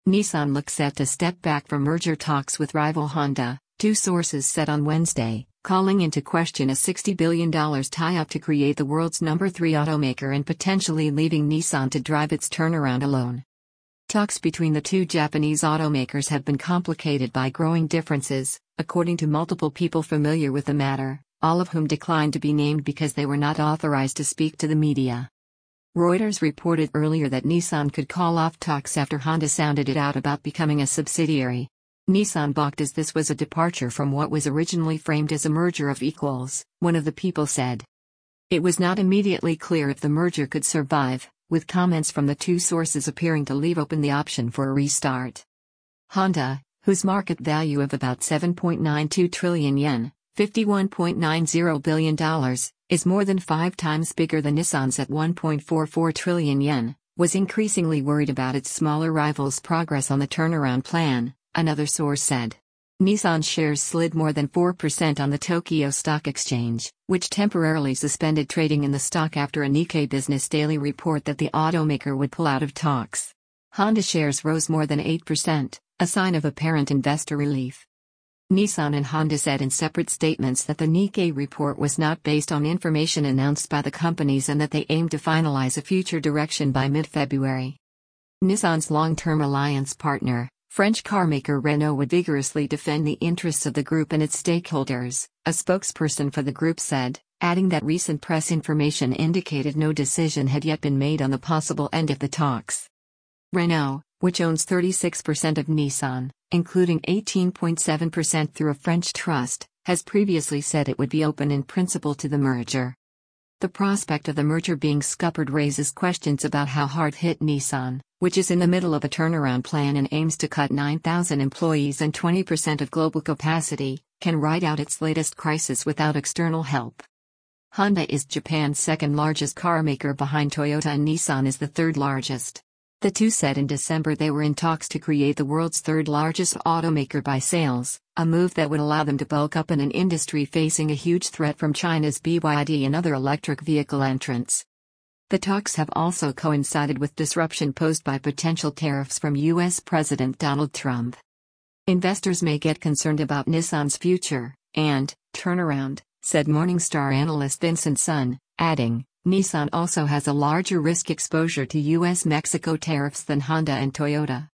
Nissan looks set to step back from merger talks with rival Honda, two sources said on Wednesday, calling into question a $60 billion tie-up to create the world's number 3 automaker and potentially leaving Nissan to drive its turnaround alone. Talks between the two Japanese automakers have been complicated by growing differences, according to multiple people familiar with the matter, all of whom declined to be named because they were not authorized to speak to the media. Reuters reported earlier that Nissan could call off talks after Honda sounded it out about becoming a subsidiary. Nissan balked as this was a departure from what was originally framed as a merger of equals, one of the people said. It was not immediately clear if the merger could survive, with comments from the two sources appearing to leave open the option for a restart. Honda, whose market value of about 7.92 trillion yen, $51.90 billion, is more than 5 times bigger than Nissan's at 1.44 trillion yen, was increasingly worried about its smaller rival's progress on the turnaround plan, another source said. Nissan shares slid more than 4% on the Tokyo Stock Exchange, which temporarily suspended trading in the stock after a Nikkei Business Daily report that the automaker would pull out of talks. Honda shares rose more than 8%, a sign of apparent investor relief. Nissan and Honda said in separate statements that the Nikkei report was not based on information announced by the companies and that they aimed to finalize a future direction by mid-February. Nissan's long-term alliance partner, French carmaker Renault, would vigorously defend the interests of the group and its stakeholders, a spokesperson for the group said, adding that recent press information indicated no decision had yet been made on the possible end of the talks. Renault, which owns 36% of Nissan, including 18.7% through a French trust, has previously said it would be open in principle to the merger. The prospect of the merger being scuppered raises questions about how hard hit Nissan, which is in the middle of a turnaround plan and aims to cut 9,000 employees and 20% of global capacity, can ride out its latest crisis without external help. Honda is Japan's second largest car maker behind Toyota, and Nissan is the third largest. The two said in December they were in talks to create the world's third largest automaker by sales, a move that would allow them to bulk up in an industry facing a huge threat from China's BYD and other electric vehicle entrants. The talks have also coincided with disruption posed by potential tariffs from U.S. President Donald Trump. Investors may get concerned about Nissan's future and turnaround, said Morningstar analyst Vincent Sun, adding, Nissan also has a larger risk exposure to U.S.-Mexico tariffs than Honda and Toyota.